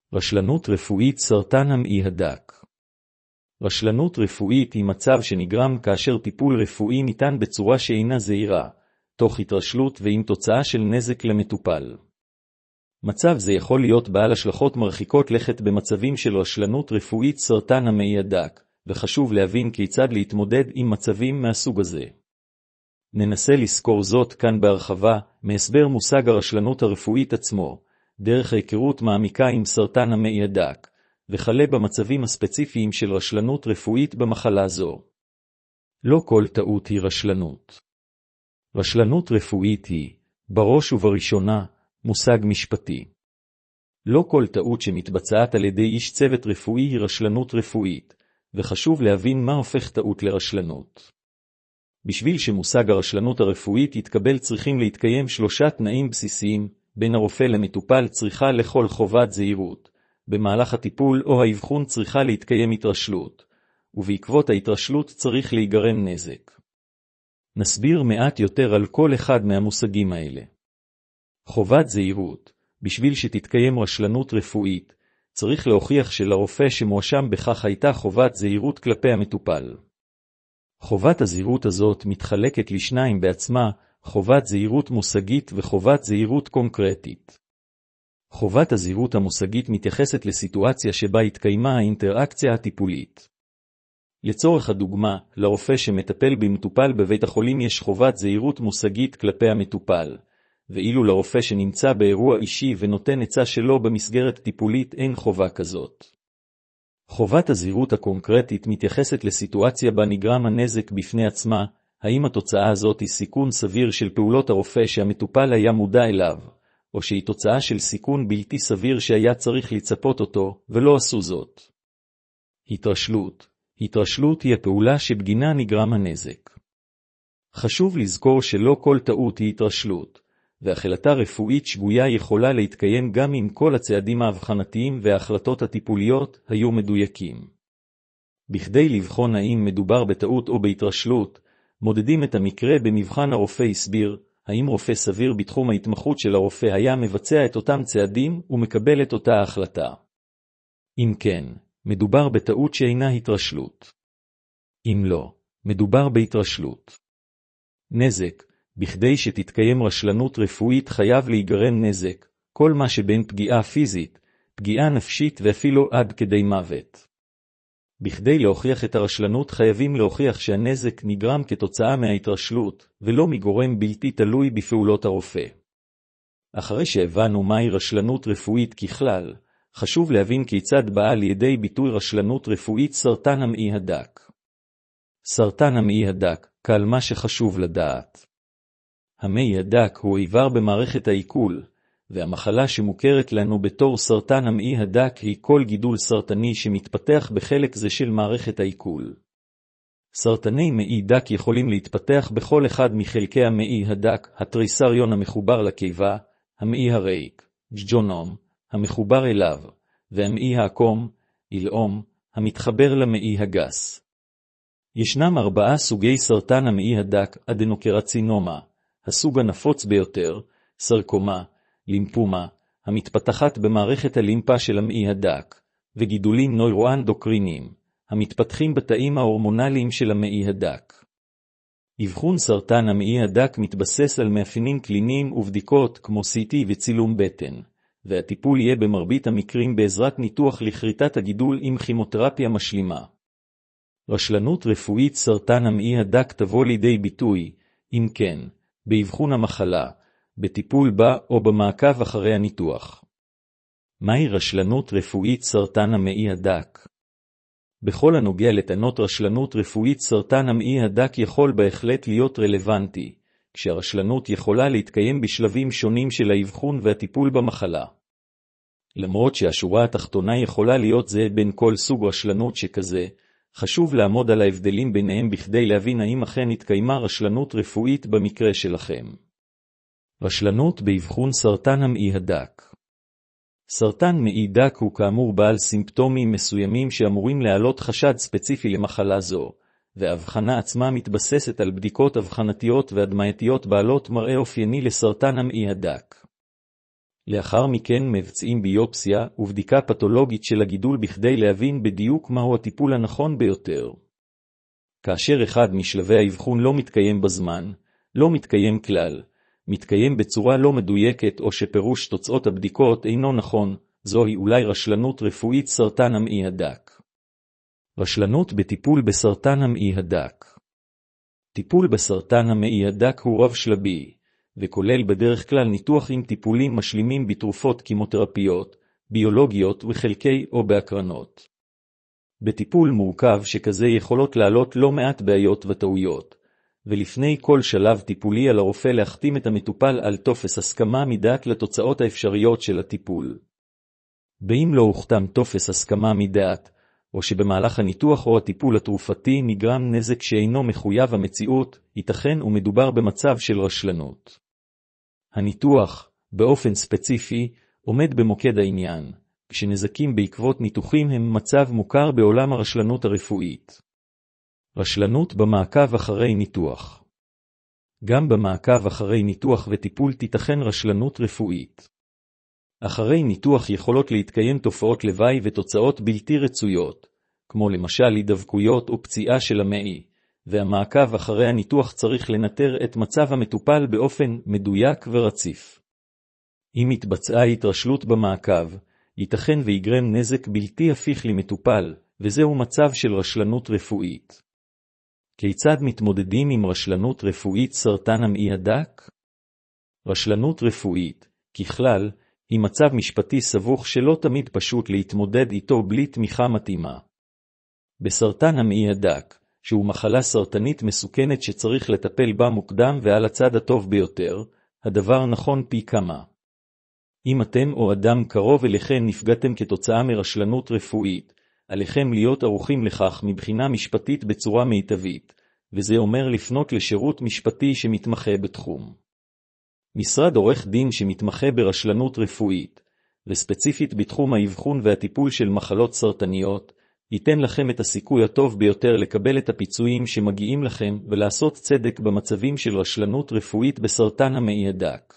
רשלנות רפואית סרטן המעי הדק. רשלנות רפואית היא מצב שנגרם כאשר טיפול רפואי ניתן בצורה שאינה זהירה, תוך התרשלות ועם תוצאה של נזק למטופל. מצב זה יכול להיות בעל השלכות מרחיקות לכת במצבים של רשלנות רפואית סרטן המעי הדק, וחשוב להבין כיצד להתמודד עם מצבים מהסוג הזה. ננסה לזכור זאת כאן בהרחבה, מהסבר מושג הרשלנות הרפואית עצמו, דרך היכרות מעמיקה עם סרטן המעי הדק, וכלה במצבים הספציפיים של רשלנות רפואית במחלה זו. לא כל טעות היא רשלנות. רשלנות רפואית היא, בראש ובראשונה, מושג משפטי. לא כל טעות שמתבצעת על ידי איש צוות רפואי היא רשלנות רפואית, וחשוב להבין מה הופך טעות לרשלנות. בשביל שמושג הרשלנות הרפואית יתקבל צריכים להתקיים 3 תנאים בסיסיים, בין הרופא למטופל צריכה לכל חובת זהירות, במהלך הטיפול או האבחון צריכה להתקיים התרשלות, ובעקבות ההתרשלות צריך להיגרם נזק. נסביר מעט יותר על כל אחד מהמושגים האלה. חובת זהירות, בשביל שתתקיים רשלנות רפואית, צריך להוכיח שלרופא שמואשם בכך הייתה חובת זהירות כלפי המטופל. חובת הזהירות הזאת מתחלקת לשניים בעצמה, חובת זהירות מושגית וחובת זהירות קונקרטית. חובת הזהירות המושגית מתייחסת לסיטואציה שבה התקיימה האינטראקציה הטיפולית. לצורך הדוגמה, לרופא שמטפל במטופל בבית החולים יש חובת זהירות מושגית כלפי המטופל, ואילו לרופא שנמצא באירוע אישי ונותן עצה שלו במסגרת טיפולית אין חובה כזאת. חובת הזהירות הקונקרטית מתייחסת לסיטואציה בה נגרם הנזק בפני עצמה, האם התוצאה הזאת היא סיכון סביר של פעולות הרופא שהמטופל היה מודע אליו, או שהיא תוצאה של סיכון בלתי סביר שהיה צריך לצפות אותו, ולא עשו זאת. התרשלות. התרשלות היא הפעולה שבגינה נגרם הנזק. חשוב לזכור שלא כל טעות היא התרשלות, והחלטה רפואית שגויה יכולה להתקיים גם אם כל הצעדים האבחנתיים וההחלטות הטיפוליות היו מדויקים. בכדי לבחון האם מדובר בטעות או בהתרשלות, מודדים את המקרה במבחן הרופא הסביר, האם רופא סביר בתחום ההתמחות של הרופא היה מבצע את אותם צעדים ומקבל את אותה החלטה. אם כן, מדובר בטעות שאינה התרשלות. אם לא, מדובר בהתרשלות. נזק. בכדי שתתקיים רשלנות רפואית חייב להיגרם נזק, כל מה שבין פגיעה פיזית, פגיעה נפשית ואפילו עד כדי מוות. בכדי להוכיח את הרשלנות חייבים להוכיח שהנזק נגרם כתוצאה מההתרשלות, ולא מגורם בלתי תלוי בפעולות הרופא. אחרי שהבנו מהי רשלנות רפואית ככלל, חשוב להבין כיצד באה לידי ביטוי רשלנות רפואית סרטן המעי הדק. סרטן המעי הדק, קל מה שחשוב לדעת. המעי הדק הוא איבר במערכת העיכול, והמחלה שמוכרת לנו בתור סרטן המעי הדק היא כל גידול סרטני שמתפתח בחלק זה של מערכת העיכול. סרטני מעי דק יכולים להתפתח בכל אחד מחלקי המעי הדק, התריסריון המחובר לקיבה, המעי הריק, ג'ונום, המחובר אליו, והמעי העקום, אילאום, המתחבר למעי הגס. ישנם 4 סוגי סרטן המעי הדק, אדנוקרצינומה, הסוג הנפוץ ביותר, סרקומה, לימפומה, המתפתחת במערכת הלימפה של המעי הדק, וגידולים נוירואנדוקריניים, המתפתחים בתאים ההורמונליים של המעי הדק. אבחון סרטן המעי הדק מתבסס על מאפיינים קליניים ובדיקות כמו CT וצילום בטן, והטיפול יהיה במרבית המקרים בעזרת ניתוח לכריתת הגידול עם כימותרפיה משלימה. רשלנות רפואית סרטן המעי הדק תבוא לידי ביטוי, אם כן, באבחון המחלה, בטיפול בה או במעקב אחרי הניתוח. מהי רשלנות רפואית סרטן המעי הדק? בכל הנוגע לטענות רשלנות רפואית סרטן המעי הדק יכול בהחלט להיות רלוונטי, כשהרשלנות יכולה להתקיים בשלבים שונים של האבחון והטיפול במחלה. למרות שהשורה התחתונה יכולה להיות זהה בין כל סוג רשלנות שכזה, חשוב לעמוד על ההבדלים ביניהם בכדי להבין האם אכן התקיימה רשלנות רפואית במקרה שלכם. רשלנות באבחון סרטן המעי הדק. סרטן מעי דק הוא כאמור בעל סימפטומים מסוימים שאמורים להעלות חשד ספציפי למחלה זו, וההבחנה עצמה מתבססת על בדיקות אבחנתיות והדמייתיות בעלות מראה אופייני לסרטן המעי הדק. לאחר מכן מבצעים ביופסיה ובדיקה פתולוגית של הגידול בכדי להבין בדיוק מהו הטיפול הנכון ביותר. כאשר אחד משלבי האבחון לא מתקיים בזמן, לא מתקיים כלל, מתקיים בצורה לא מדויקת או שפירוש תוצאות הבדיקות אינו נכון, זוהי אולי רשלנות רפואית סרטן המעי הדק. רשלנות בטיפול בסרטן המעי הדק. טיפול בסרטן המעי הדק הוא רב שלבי, וכולל בדרך כלל ניתוח עם טיפולים משלימים בתרופות כימותרפיות, ביולוגיות וחלקי או בהקרנות. בטיפול מורכב שכזה יכולות לעלות לא מעט בעיות וטעויות, ולפני כל שלב טיפולי על הרופא להחתים את המטופל על טופס הסכמה מדעת לתוצאות האפשריות של הטיפול. באם לא הוחתם טופס הסכמה מדעת, או שבמהלך הניתוח או הטיפול התרופתי נגרם נזק שאינו מחויב המציאות, ייתכן ומדובר במצב של רשלנות. הניתוח, באופן ספציפי, עומד במוקד העניין, כשנזקים בעקבות ניתוחים הם מצב מוכר בעולם הרשלנות הרפואית. רשלנות במעקב אחרי ניתוח. גם במעקב אחרי ניתוח וטיפול תיתכן רשלנות רפואית. אחרי ניתוח יכולות להתקיים תופעות לוואי ותוצאות בלתי רצויות, כמו למשל הידבקויות או פציעה של המעי, והמעקב אחרי הניתוח צריך לנטר את מצב המטופל באופן מדויק ורציף. אם התבצעה התרשלות במעקב, ייתכן ויגרם נזק בלתי הפיך למטופל, וזהו מצב של רשלנות רפואית. כיצד מתמודדים עם רשלנות רפואית סרטן המעי הדק? רשלנות רפואית, ככלל, היא מצב משפטי סבוך שלא תמיד פשוט להתמודד איתו בלי תמיכה מתאימה. בסרטן המעי הדק, שהוא מחלה סרטנית מסוכנת שצריך לטפל בה מוקדם ועל הצד הטוב ביותר, הדבר נכון פי כמה. אם אתם או אדם קרוב אליכם נפגעתם כתוצאה מרשלנות רפואית, עליכם להיות ערוכים לכך מבחינה משפטית בצורה מיטבית, וזה אומר לפנות לשירות משפטי שמתמחה בתחום. משרד עורך דין שמתמחה ברשלנות רפואית, וספציפית בתחום האבחון והטיפול של מחלות סרטניות, ייתן לכם את הסיכוי הטוב ביותר לקבל את הפיצויים שמגיעים לכם ולעשות צדק במצבים של רשלנות רפואית בסרטן המעי הדק.